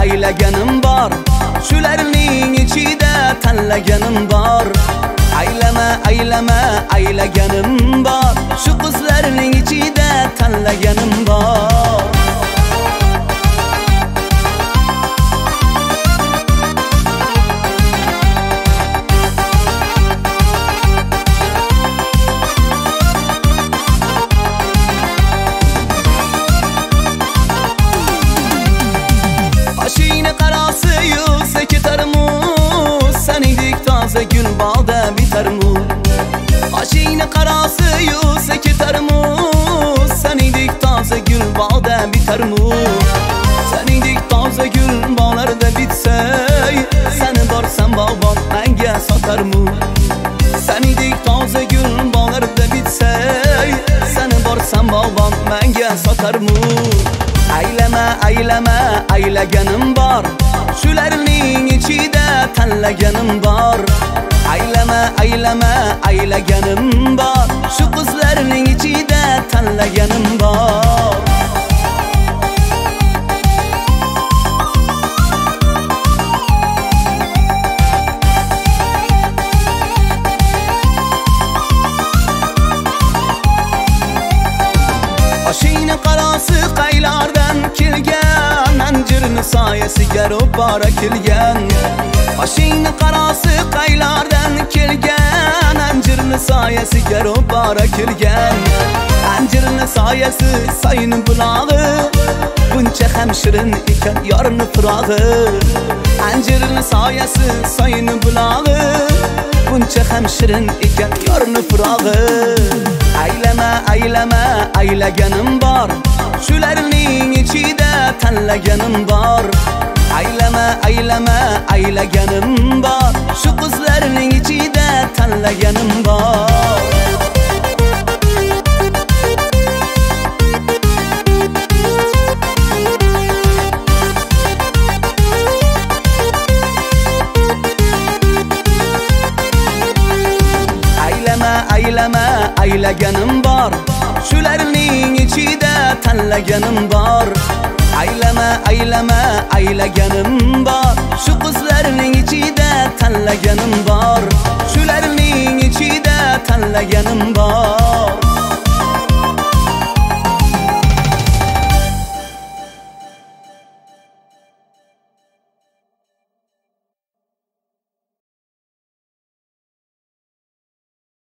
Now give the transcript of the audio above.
aylaganim bor, shularning ichida tanlaganim bor. Aylama, aylama, aylaganim bor, shu qizlarning ichida tanlaganim bor. Qoshingni qarasi yuz ketarmuz, sanidek toza gul bog'da bitarmuz. Qoshingni qarasi yuz ketarmuz, sanidek toza gul bog'da bitarmuz. Sanidek toza gul bog'larda bitsay, seni borsam bog'bon menga sotarmuz. Sanidek toza gul bog'larda bitsay, seni borsam bog'bon menga sotarmuz. Aylama, aylama, aylaganim bor, shularning ichida tanlaganim bor. Aylama, aylama, aylaganim bor, shu qizlarning ichida tanlaganim bor. Qoshingni qarasi qaylardan kelgan, anjirni soyasiga ro'para kelgan. Qoshingni qarasi qaylardan kelgan, anjirni soyasiga ro'para kelgan. Anjirni soyasi soyni bulog'i, buncha ham shirin ekan yorni firog'i. Anjirni soyasi soyni bulog'i, buncha ham shirin ekan yorni firog'i. Aylama, aylama, aylaganim bor, shularning ichida tanlaganim bor. Aylama, aylama, aylaganim bor, shu qizlarning ichida tanlaganim bor. Aylama, aylaganim bor, shularning ichida tanlaganim bor. Aylama, aylama, aylaganim bor, shu qizlarning ichida tanlaganim